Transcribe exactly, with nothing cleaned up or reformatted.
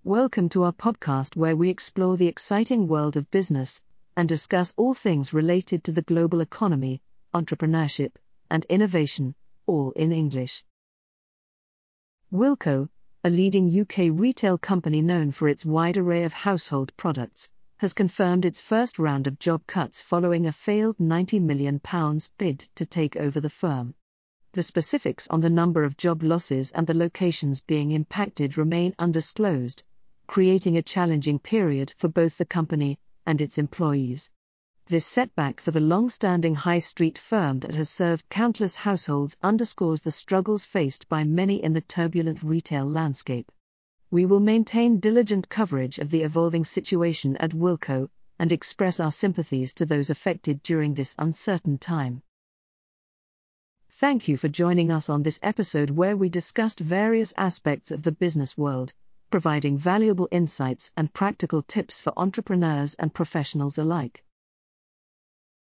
Welcome to our podcast where we explore the exciting world of business and discuss all things related to the global economy, entrepreneurship, and innovation, all in English. Wilko, a leading U K retail company known for its wide array of household products, has confirmed its first round of job cuts following a failed ninety million pounds bid to take over the firm. The specifics on the number of job losses and the locations being impacted remain undisclosed, creating a challenging period for both the company and its employees. This setback for the long-standing high street firm that has served countless households underscores the struggles faced by many in the turbulent retail landscape. We will maintain diligent coverage of the evolving situation at Wilko and express our sympathies to those affected during this uncertain time. Thank you for joining us on this episode where we discussed various aspects of the business world, providing valuable insights and practical tips for entrepreneurs and professionals alike.